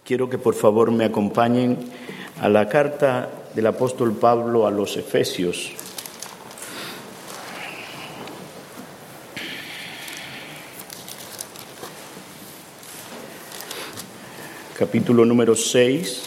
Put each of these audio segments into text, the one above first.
Quiero que por favor me acompañen a la carta del apóstol Pablo a los Efesios. Capítulo número 6.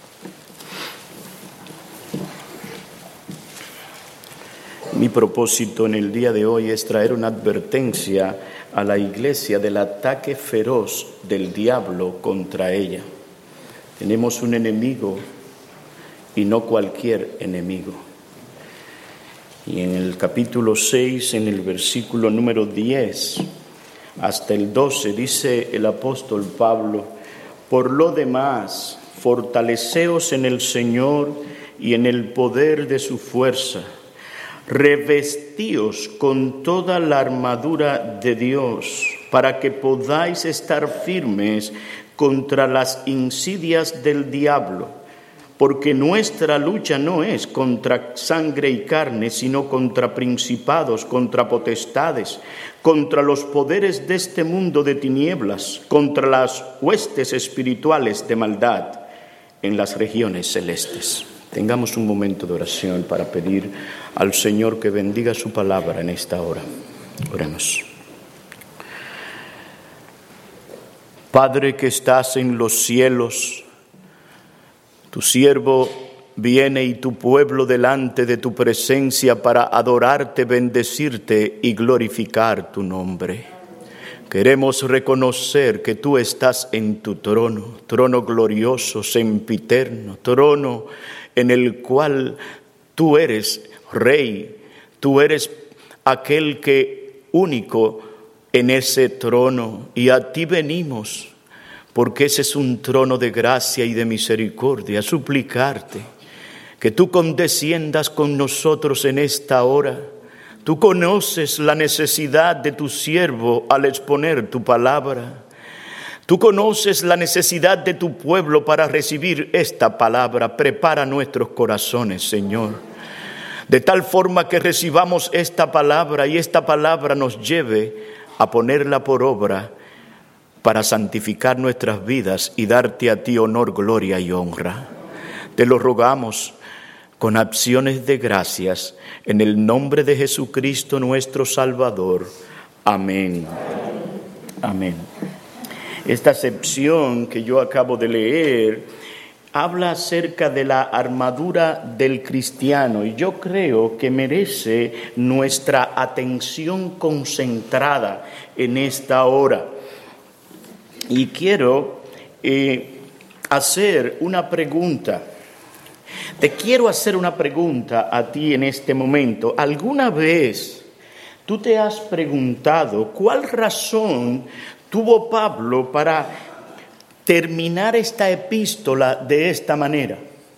Mi propósito en el día de hoy es traer una advertencia a la iglesia del ataque feroz del diablo contra ella. Tenemos un enemigo y no cualquier enemigo. Y en el capítulo 6, en el versículo número 10 hasta el 12, dice el apóstol Pablo: por lo demás, fortaleceos en el Señor y en el poder de su fuerza. Revestíos con toda la armadura de Dios, para que podáis estar firmes contra las insidias del diablo, porque nuestra lucha no es contra sangre y carne, sino contra principados, contra potestades, contra los poderes de este mundo de tinieblas, contra las huestes espirituales de maldad en las regiones celestes. Tengamos un momento de oración para pedir al Señor que bendiga su palabra en esta hora. Oremos. Padre que estás en los cielos, tu siervo viene y tu pueblo delante de tu presencia para adorarte, bendecirte y glorificar tu nombre. Queremos reconocer que tú estás en tu trono, trono glorioso, sempiterno, trono en el cual tú eres Rey, tú eres aquel que único en ese trono, y a ti venimos, porque ese es un trono de gracia y de misericordia, a suplicarte que tú condesciendas con nosotros en esta hora. Tú conoces la necesidad de tu siervo al exponer tu palabra. Tú conoces la necesidad de tu pueblo para recibir esta palabra. Prepara nuestros corazones, Señor, de tal forma que recibamos esta palabra y esta palabra nos lleve a ponerla por obra para santificar nuestras vidas y darte a ti honor, gloria y honra. Te lo rogamos con acciones de gracias en el nombre de Jesucristo nuestro Salvador. Amén. Amén. Esta sección que yo acabo de leer habla acerca de la armadura del cristiano, y yo creo que merece nuestra atención concentrada en esta hora. Y quiero hacer una pregunta. Te quiero hacer una pregunta a ti en este momento. ¿Alguna vez tú te has preguntado cuál razón tuvo Pablo para terminar esta epístola de esta manera?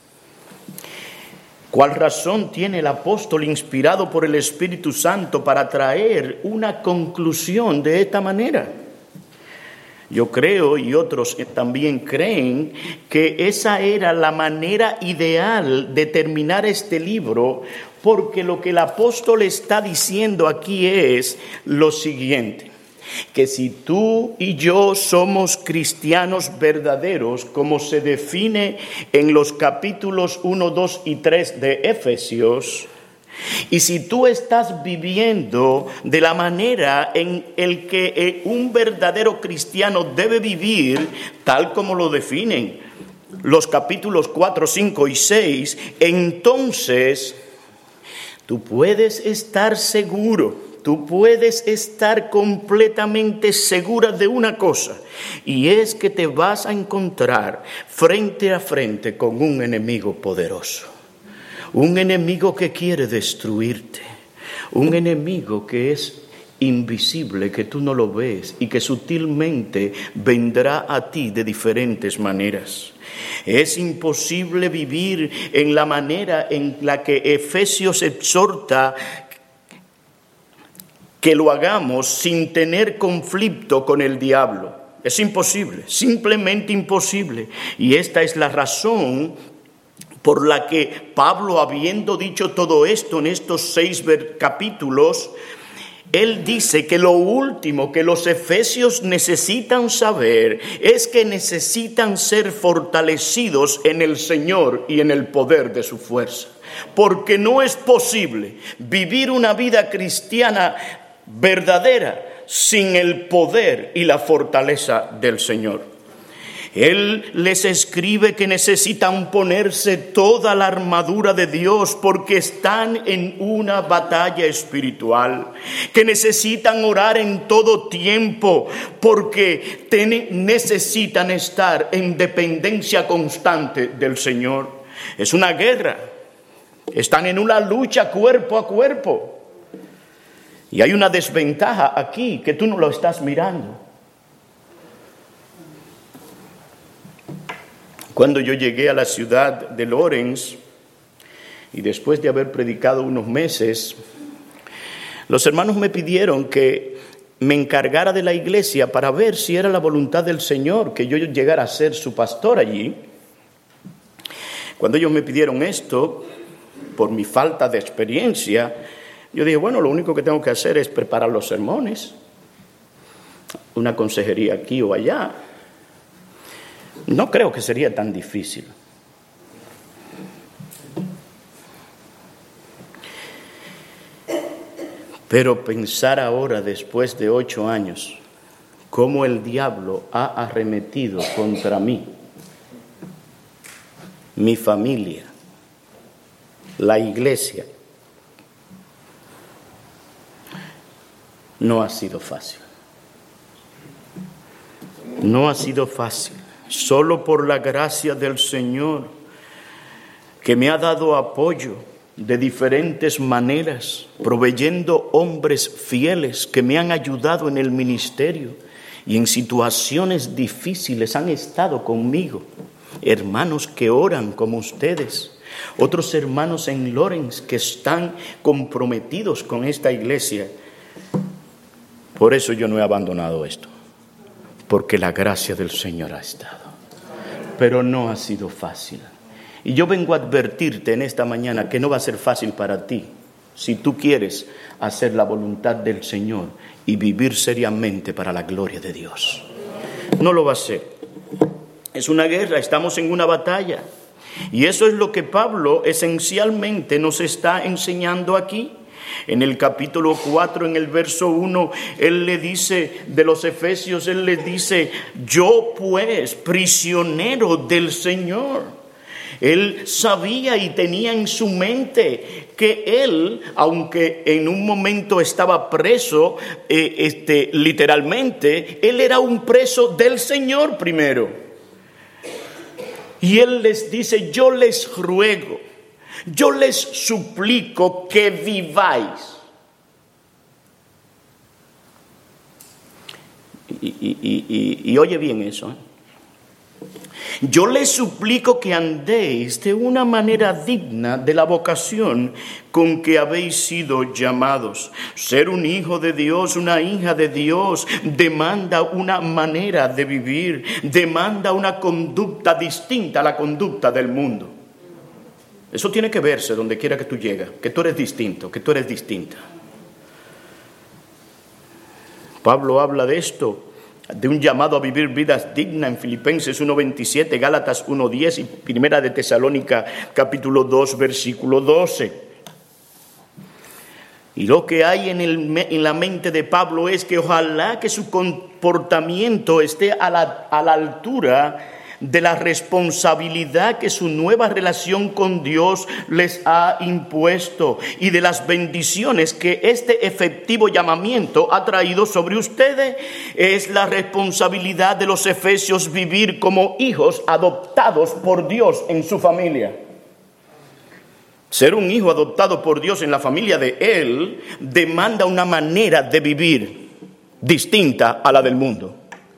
¿Cuál razón tiene el apóstol inspirado por el Espíritu Santo para traer una conclusión de esta manera? Yo creo, y otros también creen, que esa era la manera ideal de terminar este libro, porque lo que el apóstol está diciendo aquí es lo siguiente: que si tú y yo somos cristianos verdaderos, como se define en los capítulos 1, 2 y 3 de Efesios, y si tú estás viviendo de la manera en el que un verdadero cristiano debe vivir, tal como lo definen los capítulos 4, 5 y 6, entonces tú puedes estar seguro, tú puedes estar completamente segura de una cosa, y es que te vas a encontrar frente a frente con un enemigo poderoso. Un enemigo que quiere destruirte, un enemigo que es invisible, que tú no lo ves y que sutilmente vendrá a ti de diferentes maneras. Es imposible vivir en la manera en la que Efesios exhorta que lo hagamos sin tener conflicto con el diablo. Es imposible, simplemente imposible. Y esta es la razón por la que Pablo, habiendo dicho todo esto en estos 6 capítulos, él dice que lo último que los efesios necesitan saber es que necesitan ser fortalecidos en el Señor y en el poder de su fuerza. Porque no es posible vivir una vida cristiana verdadera sin el poder y la fortaleza del Señor. Él les escribe que necesitan ponerse toda la armadura de Dios porque están en una batalla espiritual, que necesitan orar en todo tiempo porque necesitan estar en dependencia constante del Señor. Es una guerra, están en una lucha cuerpo a cuerpo. Y hay una desventaja aquí que tú no lo estás mirando. Cuando yo llegué a la ciudad de Lawrence, y después de haber predicado unos meses, los hermanos me pidieron que me encargara de la iglesia para ver si era la voluntad del Señor que yo llegara a ser su pastor allí. Cuando ellos me pidieron esto, por mi falta de experiencia, yo dije, bueno, lo único que tengo que hacer es preparar los sermones, una consejería aquí o allá. No creo que sería tan difícil. Pero pensar ahora, después de 8 años, cómo el diablo ha arremetido contra mí, mi familia, la iglesia, no ha sido fácil. No ha sido fácil. Solo por la gracia del Señor, que me ha dado apoyo de diferentes maneras, proveyendo hombres fieles que me han ayudado en el ministerio y en situaciones difíciles han estado conmigo. Hermanos que oran como ustedes, otros hermanos en Lawrence que están comprometidos con esta iglesia. Por eso yo no he abandonado esto, porque la gracia del Señor ha estado. Pero no ha sido fácil. Y yo vengo a advertirte en esta mañana que no va a ser fácil para ti si tú quieres hacer la voluntad del Señor y vivir seriamente para la gloria de Dios. No lo va a ser. Es una guerra, estamos en una batalla. Y eso es lo que Pablo esencialmente nos está enseñando aquí. En el capítulo 4, en el verso 1, él le dice de los Efesios, él les dice, yo pues, prisionero del Señor. Él sabía y tenía en su mente que él, aunque en un momento estaba preso, literalmente, él era un preso del Señor primero. Y él les dice, yo les ruego, yo les suplico que viváis. Y oye bien eso, ¿eh? Yo les suplico que andéis de una manera digna de la vocación con que habéis sido llamados. Ser un hijo de Dios, una hija de Dios, demanda una manera de vivir, demanda una conducta distinta a la conducta del mundo. Eso tiene que verse donde quiera que tú llegas, que tú eres distinto, que tú eres distinta. Pablo habla de esto, de un llamado a vivir vidas dignas en Filipenses 1:27, Gálatas 1:10 y Primera de Tesalónica capítulo 2 versículo 12. Y lo que hay en la mente de Pablo es que ojalá que su comportamiento esté a la altura de la responsabilidad que su nueva relación con Dios les ha impuesto y de las bendiciones que este efectivo llamamiento ha traído sobre ustedes. Es la responsabilidad de los efesios vivir como hijos adoptados por Dios en su familia. Ser un hijo adoptado por Dios en la familia de Él demanda una manera de vivir distinta a la del mundo.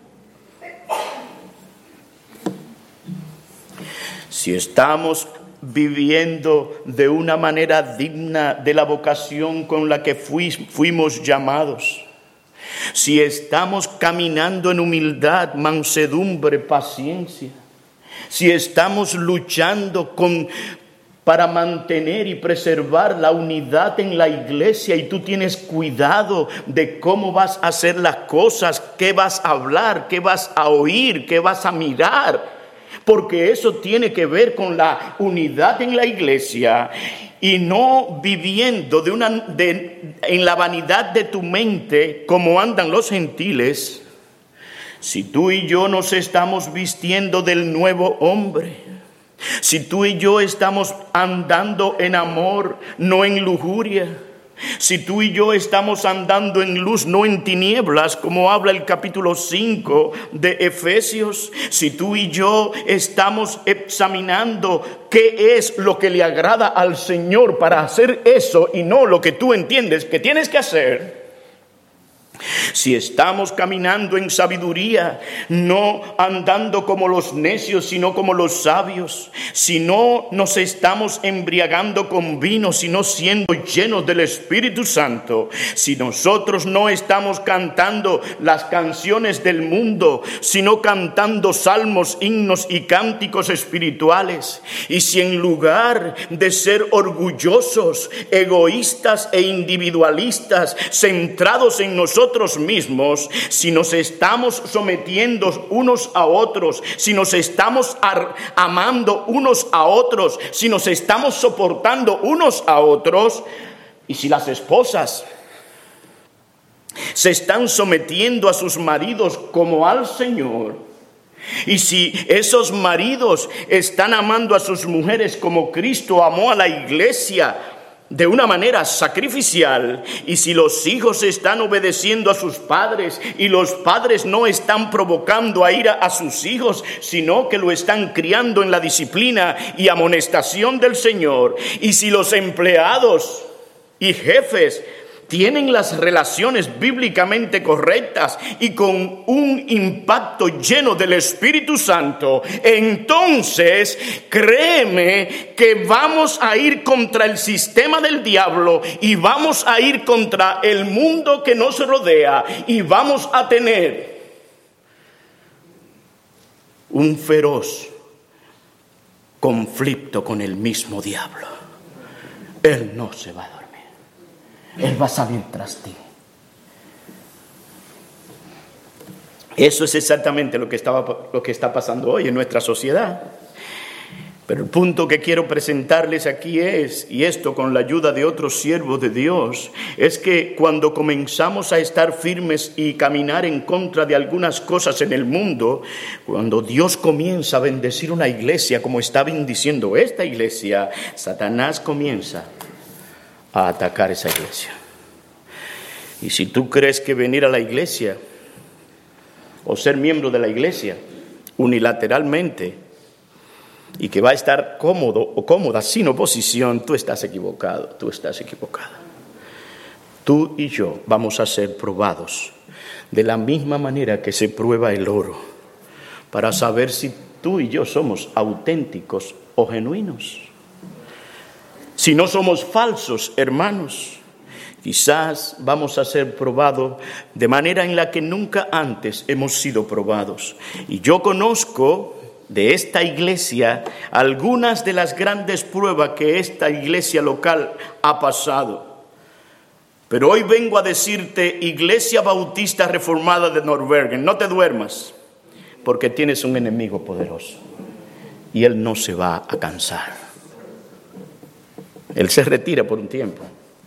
Si estamos viviendo de una manera digna de la vocación con la que fuimos llamados, si estamos caminando en humildad, mansedumbre, paciencia, si estamos luchando con para mantener y preservar la unidad en la iglesia, y tú tienes cuidado de cómo vas a hacer las cosas, qué vas a hablar, qué vas a oír, qué vas a mirar, porque eso tiene que ver con la unidad en la iglesia, y no viviendo en la vanidad de tu mente como andan los gentiles. Si tú y yo nos estamos vistiendo del nuevo hombre, si tú y yo estamos andando en amor, no en lujuria, si tú y yo estamos andando en luz, no en tinieblas, como habla el capítulo 5 de Efesios, si tú y yo estamos examinando qué es lo que le agrada al Señor para hacer eso y no lo que tú entiendes que tienes que hacer, si estamos caminando en sabiduría, no andando como los necios, sino como los sabios, si no nos estamos embriagando con vino, sino siendo llenos del Espíritu Santo, si nosotros no estamos cantando las canciones del mundo, sino cantando salmos, himnos y cánticos espirituales, y si en lugar de ser orgullosos, egoístas e individualistas, centrados en nosotros mismos, si nos estamos sometiendo unos a otros, si nos estamos amando unos a otros, si nos estamos soportando unos a otros, y si las esposas se están sometiendo a sus maridos como al Señor, y si esos maridos están amando a sus mujeres como Cristo amó a la iglesia, de una manera sacrificial, y si los hijos están obedeciendo a sus padres y los padres no están provocando a ira a sus hijos, sino que lo están criando en la disciplina y amonestación del Señor, y si los empleados y jefes tienen las relaciones bíblicamente correctas y con un impacto lleno del Espíritu Santo, entonces créeme que vamos a ir contra el sistema del diablo y vamos a ir contra el mundo que nos rodea, y vamos a tener un feroz conflicto con el mismo diablo. Él no se va a dormir. Él va a salir tras ti. Eso es exactamente lo que está pasando hoy en nuestra sociedad. Pero el punto que quiero presentarles aquí es, y esto con la ayuda de otros siervos de Dios, es que cuando comenzamos a estar firmes y caminar en contra de algunas cosas en el mundo, cuando Dios comienza a bendecir una iglesia como está bendiciendo esta iglesia, Satanás comienza a atacar esa iglesia. Y si tú crees que venir a la iglesia o ser miembro de la iglesia unilateralmente y que va a estar cómodo o cómoda sin oposición, tú estás equivocado, tú estás equivocada. Tú y yo vamos a ser probados de la misma manera que se prueba el oro, para saber si tú y yo somos auténticos o genuinos. Si no somos falsos, hermanos, quizás vamos a ser probados de manera en la que nunca antes hemos sido probados. Y yo conozco de esta iglesia algunas de las grandes pruebas que esta iglesia local ha pasado. Pero hoy vengo a decirte, Iglesia Bautista Reformada de Norbergen, no te duermas, porque tienes un enemigo poderoso y él no se va a cansar. Él se retira por un tiempo,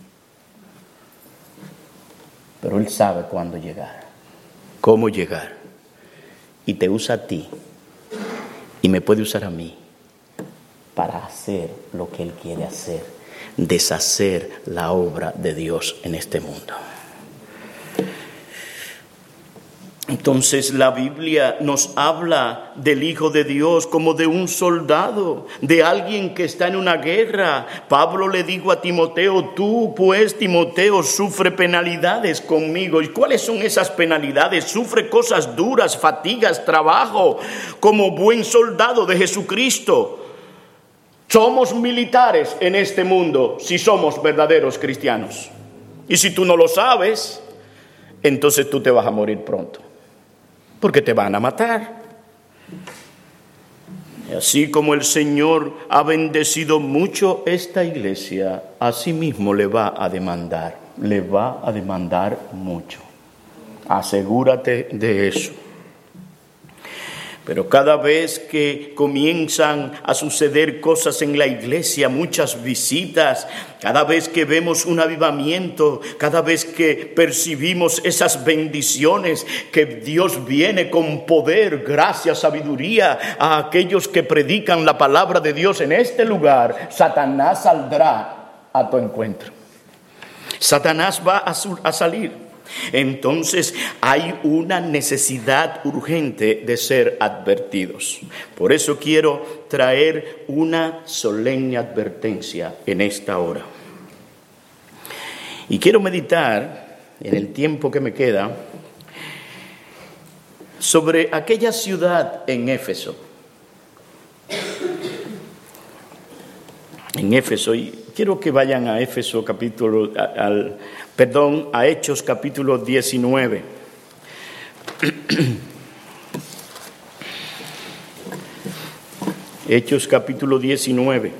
pero Él sabe cuándo llegar, cómo llegar, y te usa a ti y me puede usar a mí para hacer lo que Él quiere hacer, deshacer la obra de Dios en este mundo. Entonces la Biblia nos habla del Hijo de Dios como de un soldado, de alguien que está en una guerra. Pablo le dijo a Timoteo, tú pues, Timoteo, sufre penalidades conmigo. ¿Y cuáles son esas penalidades? Sufre cosas duras, fatigas, trabajo, como buen soldado de Jesucristo. Somos militares en este mundo si somos verdaderos cristianos. Y si tú no lo sabes, entonces tú te vas a morir pronto, porque te van a matar. Así como el Señor ha bendecido mucho esta iglesia, así mismo le va a demandar mucho. Asegúrate de eso. Pero cada vez que comienzan a suceder cosas en la iglesia, muchas visitas, cada vez que vemos un avivamiento, cada vez que percibimos esas bendiciones, que Dios viene con poder, gracia, sabiduría a aquellos que predican la palabra de Dios en este lugar, Satanás saldrá a tu encuentro. Satanás va a salir. Entonces hay una necesidad urgente de ser advertidos. Por eso quiero traer una solemne advertencia en esta hora. Y quiero meditar en el tiempo que me queda sobre aquella ciudad en Éfeso. En Éfeso, y quiero que vayan a Éfeso a Hechos capítulo 19. Hechos capítulo 19.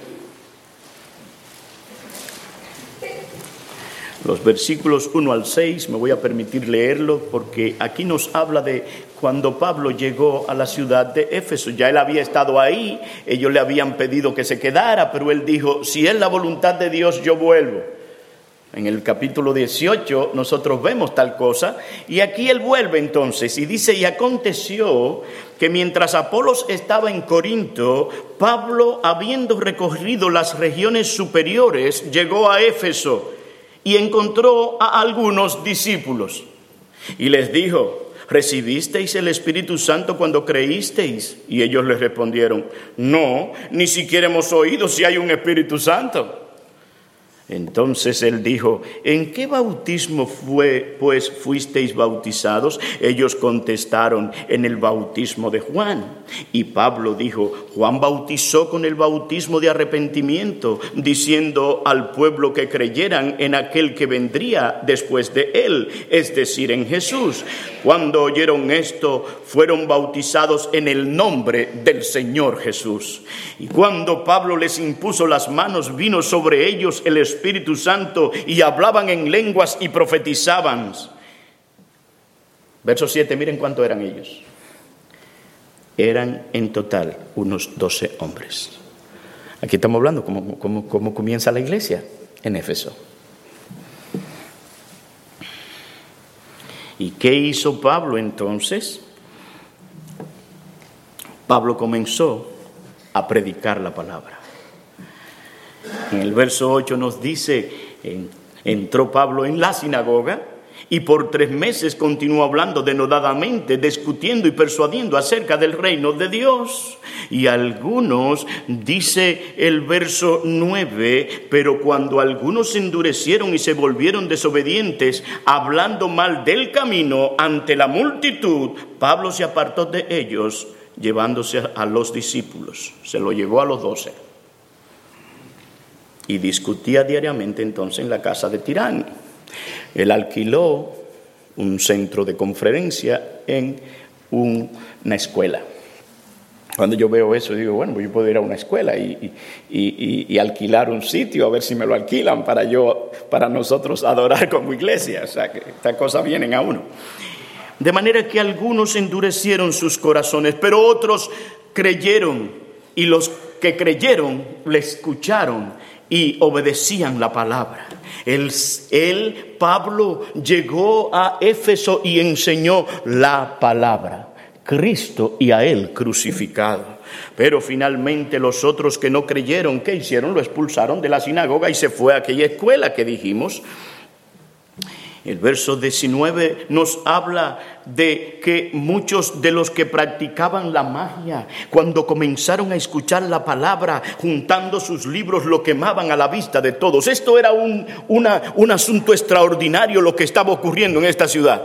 Los versículos 1 al 6, me voy a permitir leerlo porque aquí nos habla de cuando Pablo llegó a la ciudad de Éfeso. Ya él había estado ahí, ellos le habían pedido que se quedara, pero él dijo, si es la voluntad de Dios, yo vuelvo. En el capítulo 18 nosotros vemos tal cosa, y aquí él vuelve entonces, y dice, y aconteció que mientras Apolos estaba en Corinto, Pablo, habiendo recorrido las regiones superiores, llegó a Éfeso, y encontró a algunos discípulos, y les dijo, ¿recibisteis el Espíritu Santo cuando creísteis? Y ellos les respondieron, no, ni siquiera hemos oído si hay un Espíritu Santo. Entonces él dijo, ¿en qué bautismo fuisteis bautizados? Ellos contestaron, en el bautismo de Juan. Y Pablo dijo, Juan bautizó con el bautismo de arrepentimiento, diciendo al pueblo que creyeran en aquel que vendría después de él, es decir, en Jesús. Cuando oyeron esto, fueron bautizados en el nombre del Señor Jesús. Y cuando Pablo les impuso las manos, vino sobre ellos el Espíritu Santo y hablaban en lenguas y profetizaban. Verso 7, miren cuánto eran ellos. Eran en total unos 12 hombres. Aquí estamos hablando cómo comienza la iglesia en Éfeso. ¿Y qué hizo Pablo entonces? Pablo comenzó a predicar la palabra. En el verso 8 nos dice, entró Pablo en la sinagoga y por 3 meses continuó hablando denodadamente, discutiendo y persuadiendo acerca del reino de Dios. Y algunos, dice el verso 9, pero cuando algunos se endurecieron y se volvieron desobedientes, hablando mal del camino ante la multitud, Pablo se apartó de ellos, llevándose a los discípulos. Se lo llevó a los 12. Y discutía diariamente entonces en la casa de Tirano. Él alquiló un centro de conferencia en una escuela. Cuando yo veo eso, digo, bueno, pues yo puedo ir a una escuela y alquilar un sitio, a ver si me lo alquilan para nosotros adorar como iglesia. O sea, que estas cosas vienen a uno. De manera que algunos endurecieron sus corazones, pero otros creyeron, y los que creyeron le escucharon y obedecían la palabra. Pablo, llegó a Éfeso y enseñó la palabra, Cristo y a él crucificado. Pero finalmente los otros que no creyeron, ¿qué hicieron? Lo expulsaron de la sinagoga y se fue a aquella escuela que dijimos. El verso 19 nos habla de que muchos de los que practicaban la magia, cuando comenzaron a escuchar la palabra, juntando sus libros, lo quemaban a la vista de todos. Esto era un asunto extraordinario lo que estaba ocurriendo en esta ciudad.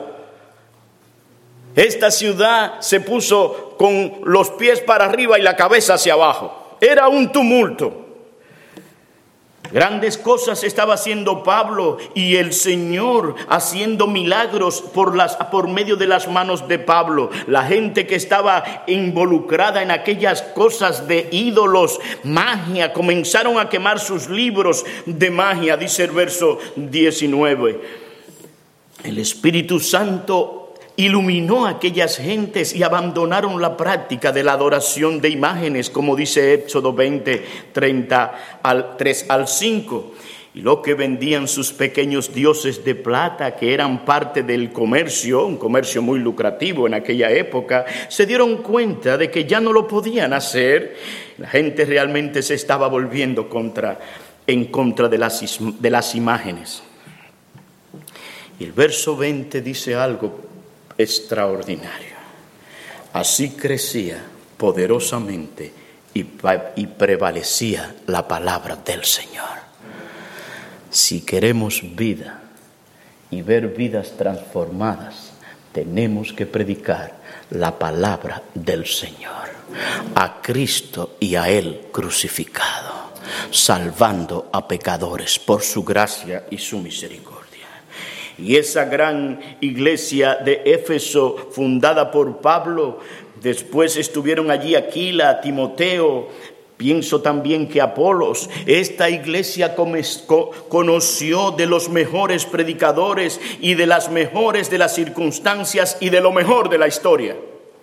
Esta ciudad se puso con los pies para arriba y la cabeza hacia abajo. Era un tumulto. Grandes cosas estaba haciendo Pablo y el Señor haciendo milagros por medio de las manos de Pablo. La gente que estaba involucrada en aquellas cosas de ídolos, magia, comenzaron a quemar sus libros de magia, dice el verso 19. El Espíritu Santo iluminó a aquellas gentes y abandonaron la práctica de la adoración de imágenes, como dice Éxodo 20, 30 al 3 al 5. Y lo que vendían sus pequeños dioses de plata, que eran parte del comercio, un comercio muy lucrativo en aquella época, se dieron cuenta de que ya no lo podían hacer. La gente realmente se estaba volviendo en contra de las imágenes. Y el verso 20 dice algo extraordinario. Así crecía poderosamente y prevalecía la palabra del Señor. Si queremos vida y ver vidas transformadas, tenemos que predicar la palabra del Señor, a Cristo y a Él crucificado, salvando a pecadores por su gracia y su misericordia. Y esa gran iglesia de Éfeso, fundada por Pablo, después estuvieron allí Aquila, Timoteo, pienso también que Apolos. Esta iglesia conoció de los mejores predicadores y de las mejores de las circunstancias y de lo mejor de la historia.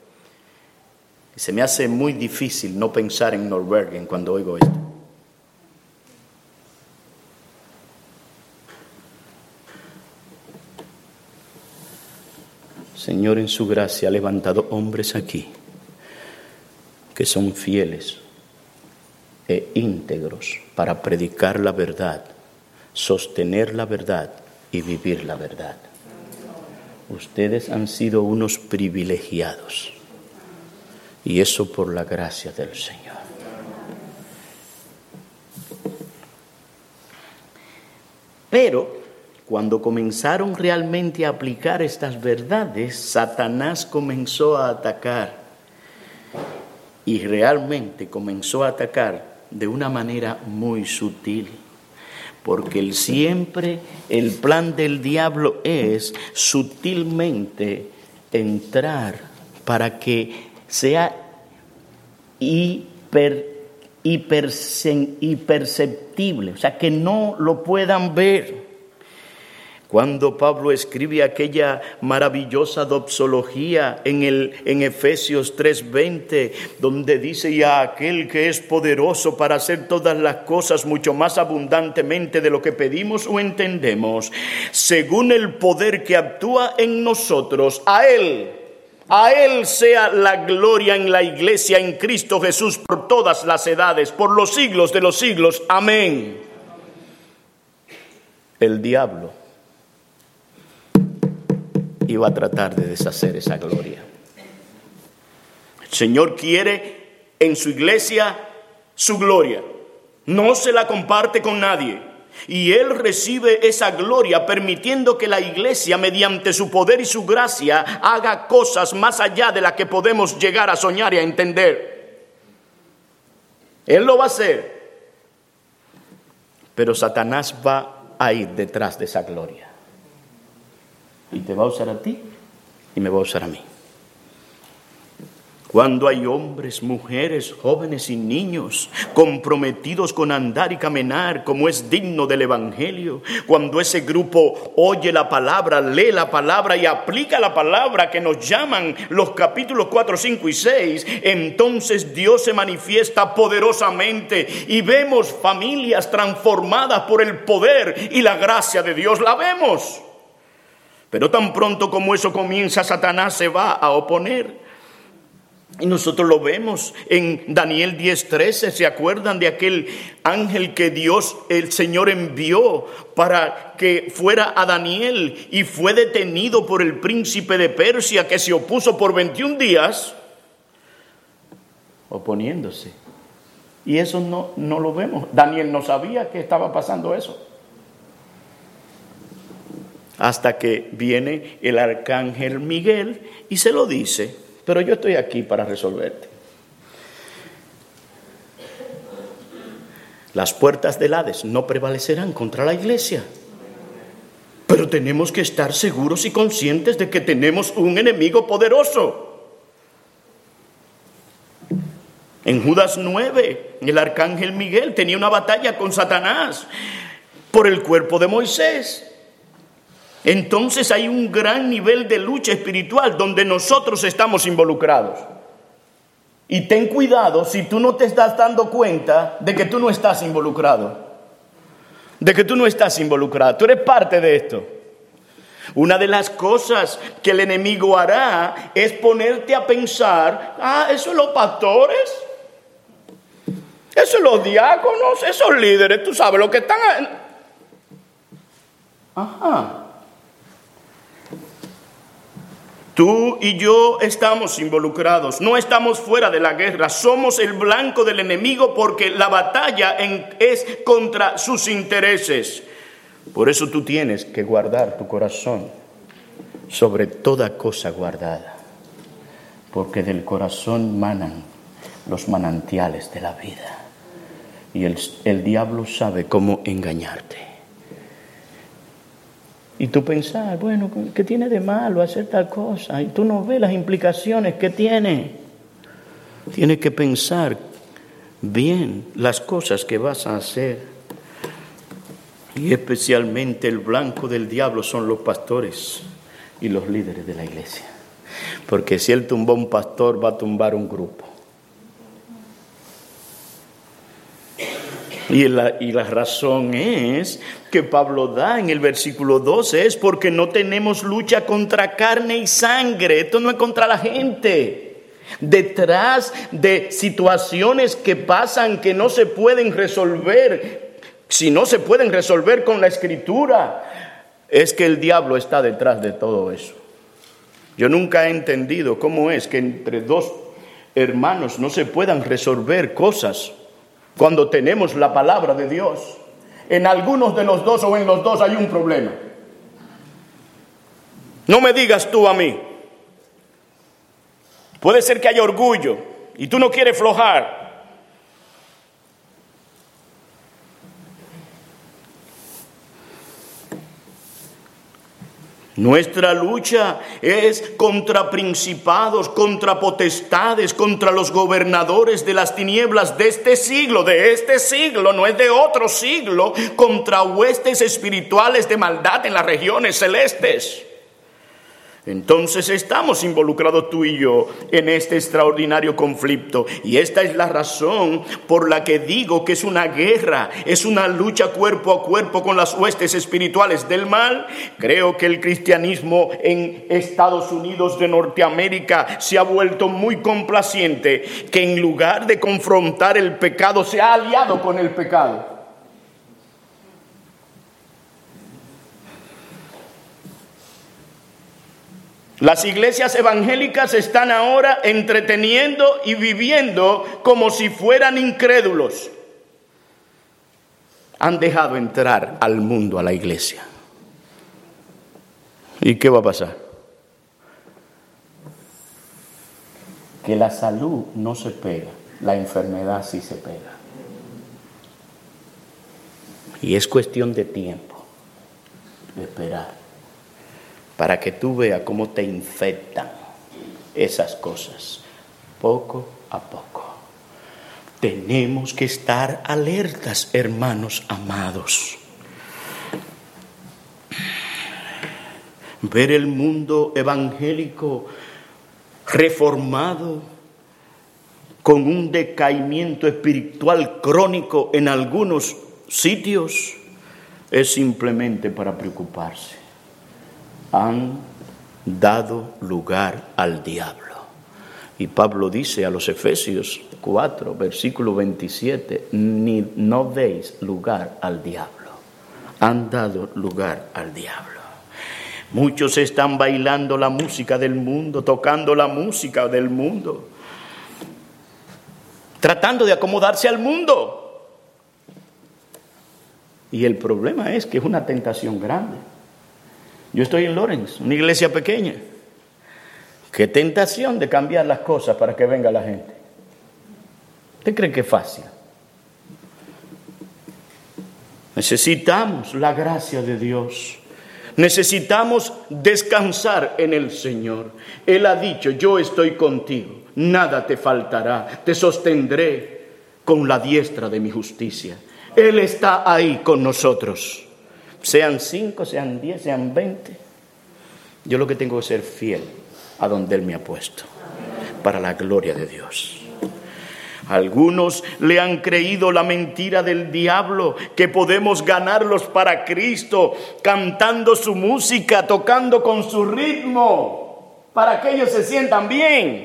Se me hace muy difícil no pensar en Nordbergen cuando oigo esto. Señor, en su gracia ha levantado hombres aquí que son fieles e íntegros para predicar la verdad, sostener la verdad y vivir la verdad. Ustedes han sido unos privilegiados, y eso por la gracia del Señor. Pero cuando comenzaron realmente a aplicar estas verdades, Satanás comenzó a atacar. Y realmente comenzó a atacar de una manera muy sutil. Porque el plan del diablo es sutilmente entrar para que sea imperceptible, o sea, que no lo puedan ver. Cuando Pablo escribe aquella maravillosa doxología en Efesios 3:20, donde dice: y a aquel que es poderoso para hacer todas las cosas mucho más abundantemente de lo que pedimos o entendemos, según el poder que actúa en nosotros, a Él sea la gloria en la iglesia en Cristo Jesús por todas las edades, por los siglos de los siglos. Amén. El diablo iba a tratar de deshacer esa gloria. El Señor quiere en su iglesia su gloria. No se la comparte con nadie. Y Él recibe esa gloria permitiendo que la iglesia, mediante su poder y su gracia, haga cosas más allá de las que podemos llegar a soñar y a entender. Él lo va a hacer. Pero Satanás va a ir detrás de esa gloria. Y te va a usar a ti y me va a usar a mí. Cuando hay hombres, mujeres, jóvenes y niños comprometidos con andar y caminar como es digno del Evangelio, cuando ese grupo oye la palabra, lee la palabra y aplica la palabra que nos llaman los capítulos 4, 5 y 6, entonces Dios se manifiesta poderosamente y vemos familias transformadas por el poder y la gracia de Dios. La vemos. Pero tan pronto como eso comienza, Satanás se va a oponer. Y nosotros lo vemos en Daniel 10:13. ¿Se acuerdan de aquel ángel que Dios, el Señor, envió para que fuera a Daniel y fue detenido por el príncipe de Persia, que se opuso por 21 días oponiéndose? Y eso no lo vemos. Daniel no sabía que estaba pasando eso. Hasta que viene el arcángel Miguel y se lo dice: pero yo estoy aquí para resolverte. Las puertas del Hades no prevalecerán contra la iglesia. Pero tenemos que estar seguros y conscientes de que tenemos un enemigo poderoso. En Judas 9, el arcángel Miguel tenía una batalla con Satanás por el cuerpo de Moisés. Entonces hay un gran nivel de lucha espiritual donde nosotros estamos involucrados. Y ten cuidado si tú no te estás dando cuenta de que tú no estás involucrado. De que tú no estás involucrado. Tú eres parte de esto. Una de las cosas que el enemigo hará es ponerte a pensar, eso es los pastores, eso es los diáconos, esos líderes, tú sabes lo que están... Ajá. Tú y yo estamos involucrados, no estamos fuera de la guerra, somos el blanco del enemigo porque la batalla es contra sus intereses. Por eso tú tienes que guardar tu corazón sobre toda cosa guardada, porque del corazón manan los manantiales de la vida y el diablo sabe cómo engañarte. Y tú pensás, bueno, ¿qué tiene de malo hacer tal cosa? Y tú no ves las implicaciones que tiene. Tienes que pensar bien las cosas que vas a hacer. Y especialmente el blanco del diablo son los pastores y los líderes de la iglesia. Porque si él tumbó un pastor, va a tumbar un grupo. Y la razón es que Pablo da en el versículo 12, es porque no tenemos lucha contra carne y sangre. Esto no es contra la gente. Detrás de situaciones que pasan que no se pueden resolver, si no se pueden resolver con la Escritura, es que el diablo está detrás de todo eso. Yo nunca he entendido cómo es que entre dos hermanos no se puedan resolver cosas cuando tenemos la palabra de Dios. En algunos de los dos o en los dos hay un problema. No me digas tú a mí. Puede ser que haya orgullo y tú no quieres flojar. Nuestra lucha es contra principados, contra potestades, contra los gobernadores de las tinieblas de este siglo, no es de otro siglo, contra huestes espirituales de maldad en las regiones celestes. Entonces estamos involucrados tú y yo en este extraordinario conflicto. Y esta es la razón por la que digo que es una guerra, es una lucha cuerpo a cuerpo con las huestes espirituales del mal. Creo que el cristianismo en Estados Unidos de Norteamérica se ha vuelto muy complaciente, que en lugar de confrontar el pecado se ha aliado con el pecado. Las iglesias evangélicas están ahora entreteniendo y viviendo como si fueran incrédulos. Han dejado entrar al mundo a la iglesia. ¿Y qué va a pasar? Que la salud no se pega, la enfermedad sí se pega. Y es cuestión de tiempo, de esperar, para que tú veas cómo te infectan esas cosas, poco a poco. Tenemos que estar alertas, hermanos amados. Ver el mundo evangélico reformado, con un decaimiento espiritual crónico en algunos sitios, es simplemente para preocuparse. Han dado lugar al diablo. Y Pablo dice a los Efesios 4, versículo 27, no deis lugar al diablo. Han dado lugar al diablo. Muchos están bailando la música del mundo, tocando la música del mundo, tratando de acomodarse al mundo. Y el problema es que es una tentación grande. Yo estoy en Lawrence, una iglesia pequeña. Qué tentación de cambiar las cosas para que venga la gente. ¿Usted cree que es fácil? Necesitamos la gracia de Dios. Necesitamos descansar en el Señor. Él ha dicho, yo estoy contigo, nada te faltará, te sostendré con la diestra de mi justicia. Él está ahí con nosotros. Sean 5, sean 10, sean 20. Yo lo que tengo que ser fiel a donde Él me ha puesto, para la gloria de Dios. Algunos le han creído la mentira del diablo, que podemos ganarlos para Cristo, cantando su música, tocando con su ritmo, para que ellos se sientan bien.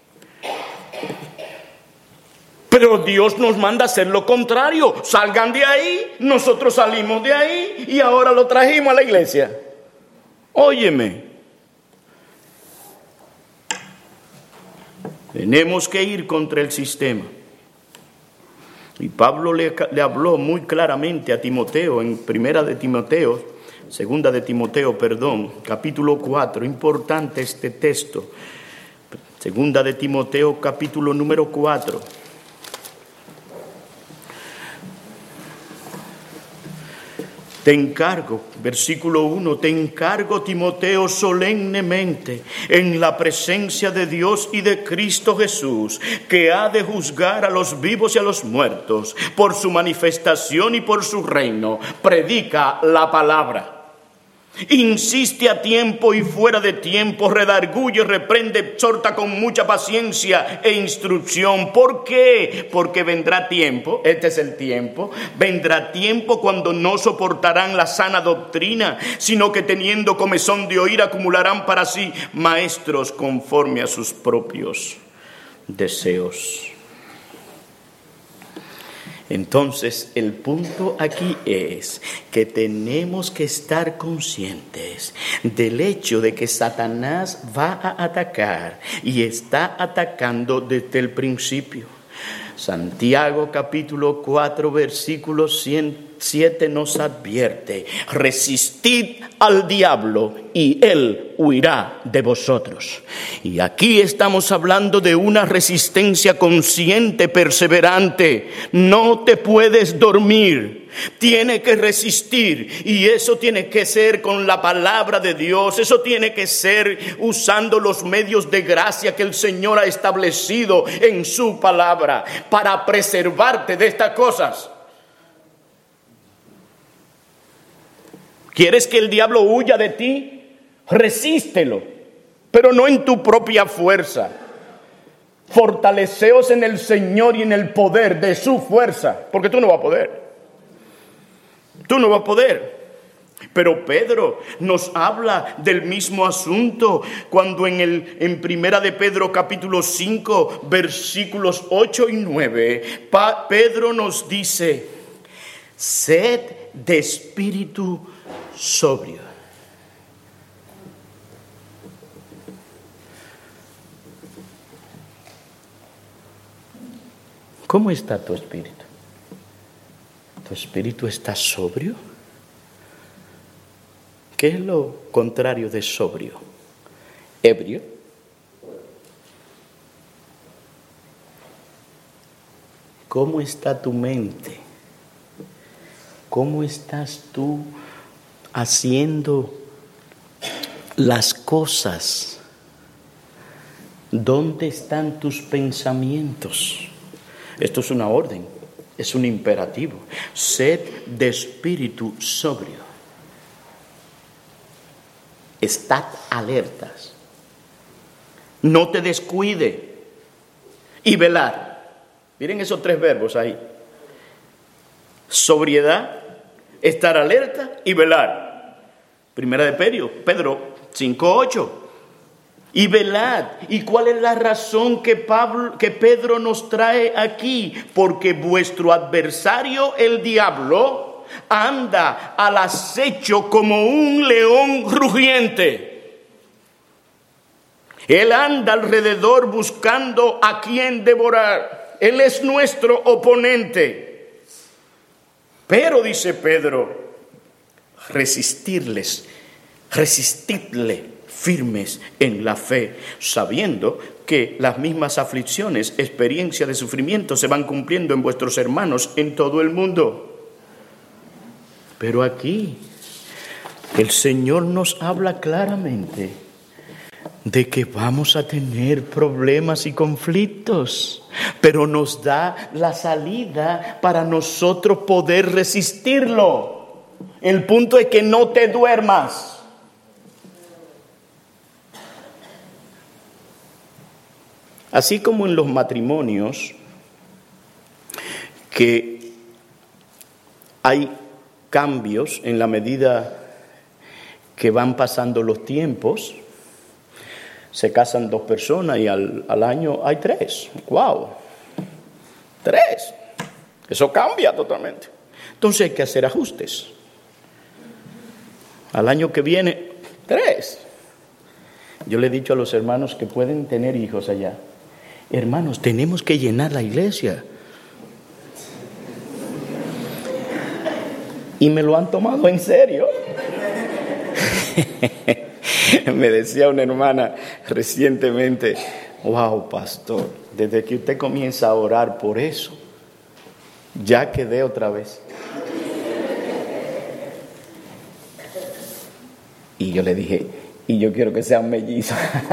Pero Dios nos manda a hacer lo contrario. Salgan de ahí, nosotros salimos de ahí y ahora lo trajimos a la iglesia. Óyeme, tenemos que ir contra el sistema. Y Pablo le habló muy claramente a Timoteo en segunda de Timoteo, capítulo 4. Importante este texto. Segunda de Timoteo, capítulo número 4. Te encargo, versículo 1, te encargo, Timoteo, solemnemente, en la presencia de Dios y de Cristo Jesús, que ha de juzgar a los vivos y a los muertos, por su manifestación y por su reino. Predica la palabra. Insiste a tiempo y fuera de tiempo, redarguye, reprende, exhorta con mucha paciencia e instrucción. ¿Por qué? Porque vendrá tiempo, este es el tiempo, vendrá tiempo cuando no soportarán la sana doctrina, sino que teniendo comezón de oír acumularán para sí maestros conforme a sus propios deseos. Entonces, el punto aquí es que tenemos que estar conscientes del hecho de que Satanás va a atacar y está atacando desde el principio. Santiago capítulo 4 versículo 7 nos advierte: resistid al diablo y él huirá de vosotros. Y aquí estamos hablando de una resistencia consciente, perseverante. No te puedes dormir, tiene que resistir, y eso tiene que ser con la palabra de Dios. Eso tiene que ser usando los medios de gracia que el Señor ha establecido en su palabra para preservarte de estas cosas. ¿Quieres que el diablo huya de ti? Resístelo, pero no en tu propia fuerza. Fortaleceos en el Señor y en el poder de su fuerza, porque tú no vas a poder. Tú no vas a poder. Pero Pedro nos habla del mismo asunto cuando en primera de Pedro capítulo 5 versículos 8 y 9, Pedro nos dice: sed de espíritu sobrio. ¿Cómo está tu espíritu? ¿Tu espíritu está sobrio? ¿Qué es lo contrario de sobrio? ¿Ebrio? ¿Cómo está tu mente? ¿Cómo estás tú haciendo las cosas? ¿Dónde están tus pensamientos? Esto es una orden, es un imperativo. Sed de espíritu sobrio. Estad alertas. No te descuide. Y velad. Miren esos 3 verbos ahí. Sobriedad, estar alerta y velar. Primera de Pedro 5:8. Y velad. ¿Y cuál es la razón que Pedro nos trae aquí? Porque vuestro adversario, el diablo, anda al acecho como un león rugiente. Él anda alrededor buscando a quien devorar. Él es nuestro oponente. Pero dice Pedro, resistidle firmes en la fe, sabiendo que las mismas aflicciones, experiencias de sufrimiento se van cumpliendo en vuestros hermanos en todo el mundo. Pero aquí el Señor nos habla claramente de que vamos a tener problemas y conflictos, pero nos da la salida para nosotros poder resistirlo. El punto es que no te duermas. Así como en los matrimonios, que hay cambios en la medida que van pasando los tiempos. Se casan 2 personas y al año hay 3. ¡Wow! 3. Eso cambia totalmente. Entonces hay que hacer ajustes. Al año que viene, 3. Yo le he dicho a los hermanos que pueden tener hijos allá: hermanos, tenemos que llenar la iglesia. Y me lo han tomado en serio. Me decía una hermana recientemente: wow, pastor, desde que usted comienza a orar por eso, ya quedé otra vez. Y yo le dije: y yo quiero que sean mellizos.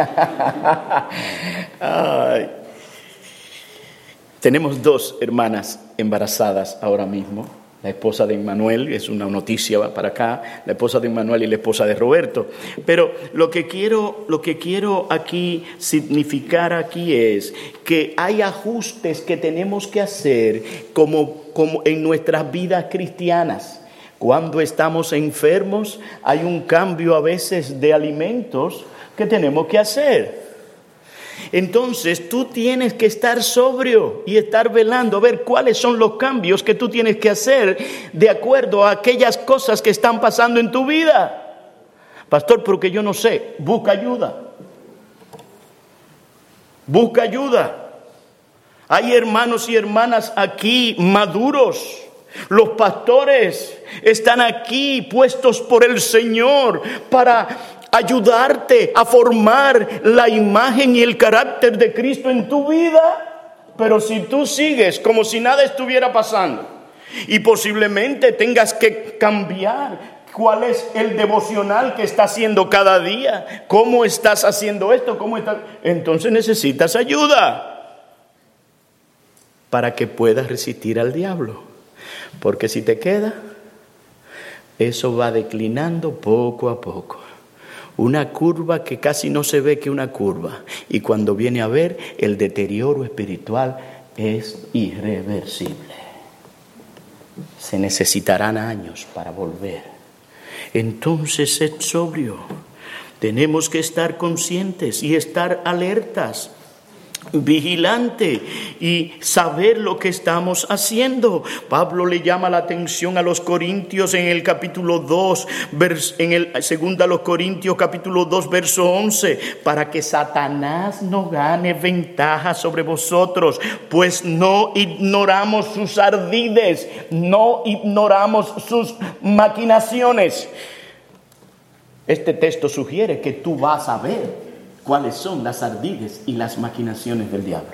Ay. Tenemos 2 hermanas embarazadas ahora mismo. La esposa de Emmanuel, es una noticia para acá, la esposa de Emmanuel y la esposa de Roberto. Pero lo que quiero aquí significar aquí es que hay ajustes que tenemos que hacer como en nuestras vidas cristianas. Cuando estamos enfermos, hay un cambio a veces de alimentos que tenemos que hacer. Entonces tú tienes que estar sobrio y estar velando a ver cuáles son los cambios que tú tienes que hacer de acuerdo a aquellas cosas que están pasando en tu vida. Pastor, porque yo no sé. Busca ayuda. Busca ayuda. Hay hermanos y hermanas aquí maduros. Los pastores están aquí puestos por el Señor para ayudarte a formar la imagen y el carácter de Cristo en tu vida. Pero si tú sigues como si nada estuviera pasando y posiblemente tengas que cambiar cuál es el devocional que estás haciendo cada día, cómo estás haciendo esto, entonces necesitas ayuda para que puedas resistir al diablo. Porque si te queda, eso va declinando poco a poco. Una curva que casi no se ve que una curva. Y cuando viene a ver, el deterioro espiritual es irreversible. Se necesitarán años para volver. Entonces, sed sobrio. Tenemos que estar conscientes y estar alertas, vigilante y saber lo que estamos haciendo. Pablo le llama la atención a los corintios en el capítulo 2, en el segundo a los corintios capítulo 2 verso 11, para que Satanás no gane ventaja sobre vosotros, pues no ignoramos sus ardides, no ignoramos sus maquinaciones. Este texto sugiere que tú vas a ver cuáles son las ardides y las maquinaciones del diablo.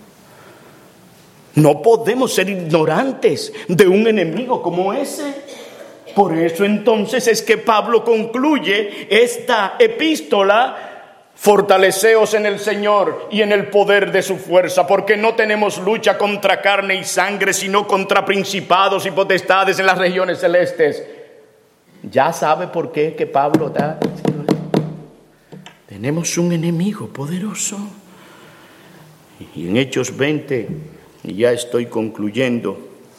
No podemos ser ignorantes de un enemigo como ese. Por eso entonces es que Pablo concluye esta epístola: fortaleceos en el Señor y en el poder de su fuerza, porque no tenemos lucha contra carne y sangre, sino contra principados y potestades en las regiones celestes. Ya sabe por qué que Pablo está diciendo: tenemos un enemigo poderoso. Y en Hechos 20, y ya estoy concluyendo,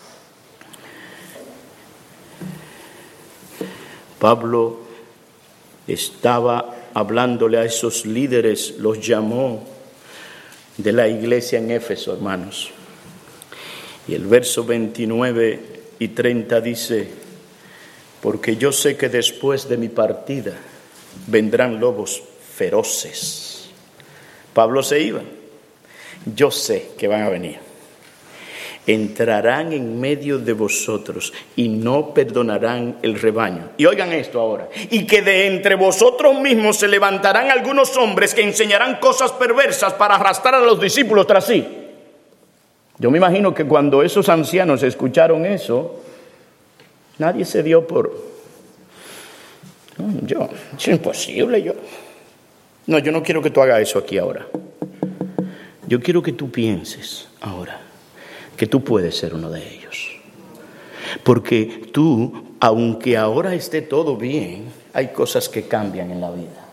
Pablo estaba hablándole a esos líderes, los llamó de la iglesia en Éfeso, hermanos. Y el verso 29 y 30 dice: porque yo sé que después de mi partida vendrán lobos feroces. Pablo se iba. Yo sé que van a venir. Entrarán en medio de vosotros y no perdonarán el rebaño. Y oigan esto ahora: y que de entre vosotros mismos se levantarán algunos hombres que enseñarán cosas perversas para arrastrar a los discípulos tras sí. Yo me imagino que cuando esos ancianos escucharon eso, Nadie se dio por... No, es imposible, yo. No, yo no quiero que tú hagas eso aquí ahora. Yo quiero que tú pienses ahora que tú puedes ser uno de ellos. Porque tú, aunque ahora esté todo bien, hay cosas que cambian en la vida.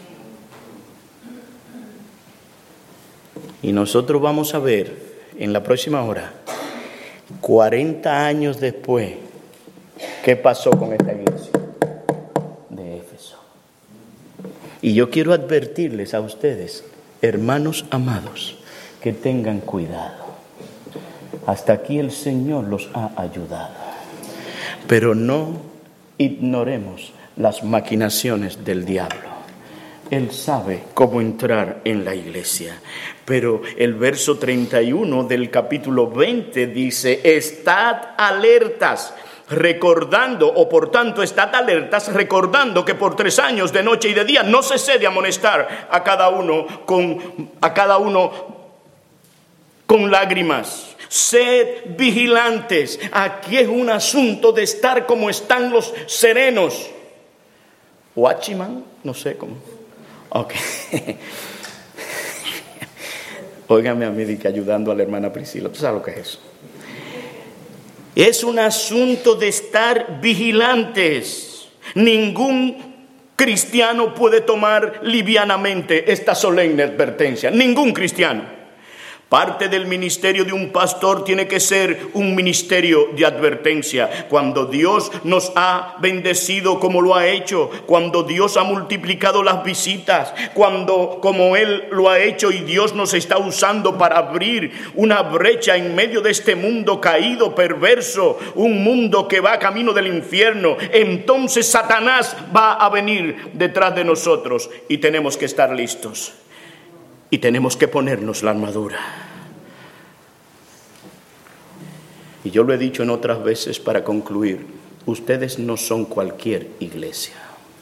Y nosotros vamos a ver en la próxima hora, 40 años después, qué pasó con esta iglesia de Éfeso. Y yo quiero advertirles a ustedes, hermanos amados, que tengan cuidado. Hasta aquí el Señor los ha ayudado. Pero no ignoremos las maquinaciones del diablo. Él sabe cómo entrar en la iglesia. Pero el verso 31 del capítulo 20 dice: estad alertas, recordando, o por tanto estad alertas, recordando que por 3 años de noche y de día no cesé de amonestar a cada uno con lágrimas. Sed vigilantes. Aquí es un asunto de estar como están los serenos. Watchman, no sé cómo. Ok. Óigame a mí que ayudando a la hermana Priscila. ¿Tú sabes lo que es eso? Es un asunto de estar vigilantes. Ningún cristiano puede tomar livianamente esta solemne advertencia. Ningún cristiano. Parte del ministerio de un pastor tiene que ser un ministerio de advertencia. Cuando Dios nos ha bendecido como lo ha hecho, cuando Dios ha multiplicado las visitas, cuando como Él lo ha hecho y Dios nos está usando para abrir una brecha en medio de este mundo caído, perverso, un mundo que va camino del infierno, entonces Satanás va a venir detrás de nosotros y tenemos que estar listos. Y tenemos que ponernos la armadura. Y yo lo he dicho en otras veces para concluir. Ustedes no son cualquier iglesia.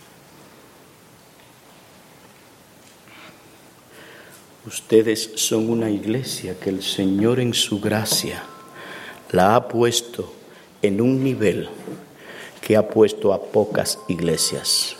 Ustedes son una iglesia que el Señor en su gracia la ha puesto en un nivel que ha puesto a pocas iglesias.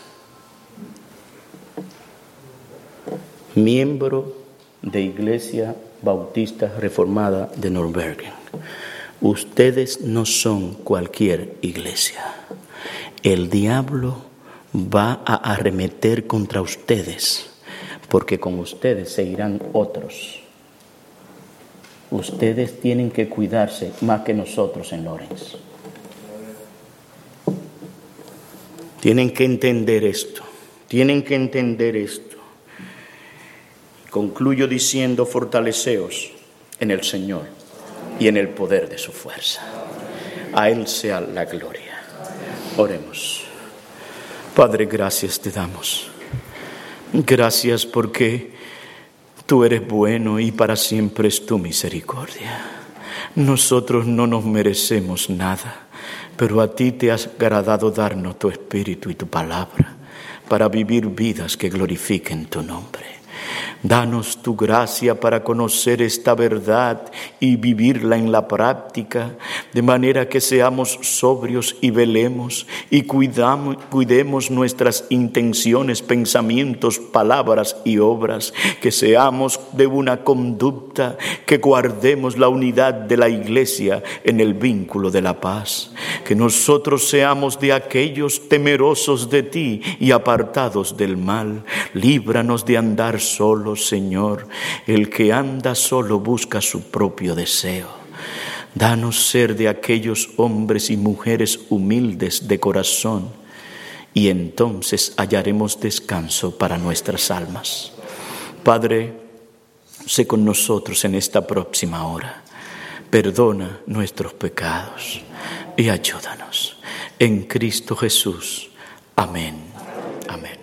Miembro de Iglesia Bautista Reformada de Nürnberg. Ustedes no son cualquier iglesia. El diablo va a arremeter contra ustedes, porque con ustedes se irán otros. Ustedes tienen que cuidarse más que nosotros en Lorenz. Tienen que entender esto. Tienen que entender esto. Concluyo diciendo: fortaleceos en el Señor y en el poder de su fuerza. A Él sea la gloria. Oremos. Padre, gracias te damos. Gracias porque tú eres bueno y para siempre es tu misericordia. Nosotros no nos merecemos nada, pero a ti te has agradado darnos tu espíritu y tu palabra para vivir vidas que glorifiquen tu nombre. Danos tu gracia para conocer esta verdad y vivirla en la práctica, de manera que seamos sobrios y velemos y cuidemos nuestras intenciones, pensamientos, palabras y obras, que seamos de una conducta, que guardemos la unidad de la iglesia en el vínculo de la paz, que nosotros seamos de aquellos temerosos de ti y apartados del mal. Líbranos de andar solos, Señor. El que anda solo busca su propio deseo. Danos ser de aquellos hombres y mujeres humildes de corazón, y entonces hallaremos descanso para nuestras almas. Padre, sé con nosotros en esta próxima hora. Perdona nuestros pecados y ayúdanos. En Cristo Jesús. Amén. Amén.